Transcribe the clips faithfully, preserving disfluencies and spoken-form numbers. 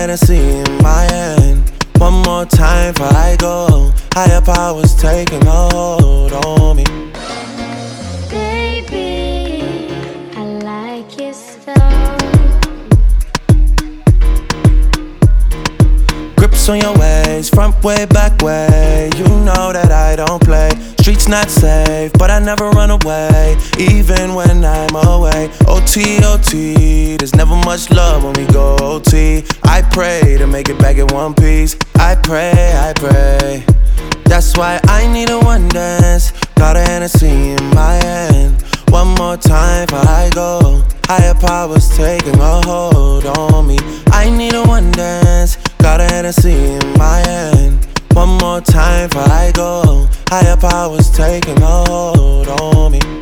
Hennessy in my hand. One more time before I go. Higher powers taking a hold on me. Baby, I like it so. Grips on your ways, front way, back way. You know that I don't play. Streets not safe, but I never run away, even when I'm away. O T, O T, there's never much love when we go O T. I pray to make it back in one piece. I pray, I pray. That's why I need a one dance. Got a Hennessy in my hand. One more time before I go. Higher powers taking a hold on me. I need a one dance. Got a Hennessy in my hand. One more time before I go. Higher powers taking a hold on me.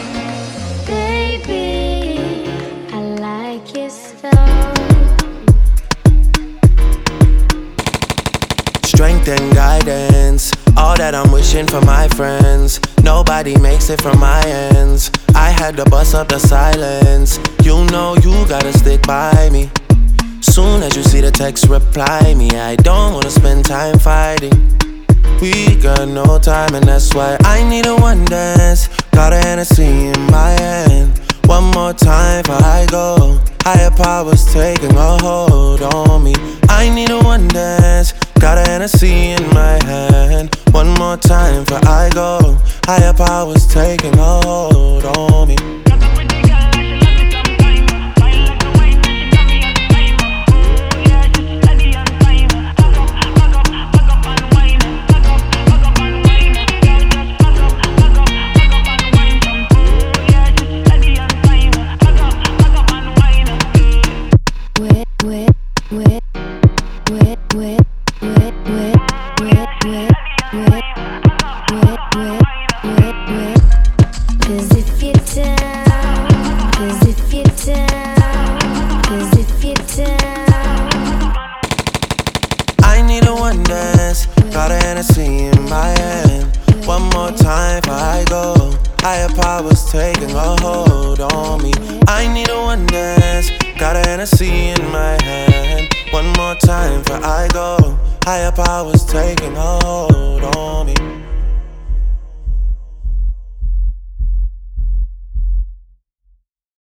Baby, I like it so. Strength and guidance, all that I'm wishing for my friends. Nobody makes it from my ends. I had to bust up the silence. You know you gotta stick by me. Soon as you see the text, reply me. I don't wanna spend time fighting. We got no time, and that's why I need a one dance. Got a Hennessy in my hand. One more time before I go. Higher powers taking a hold on me. I need a one dance. Got a Hennessy in my hand. One more time before I go. Higher powers taking a hold on me. Got a Hennessy in my hand. One more time before I go. Higher powers taking a hold on me. I need a one dance. Got a Hennessy in my hand. One more time before I go. Higher powers taking a hold on me.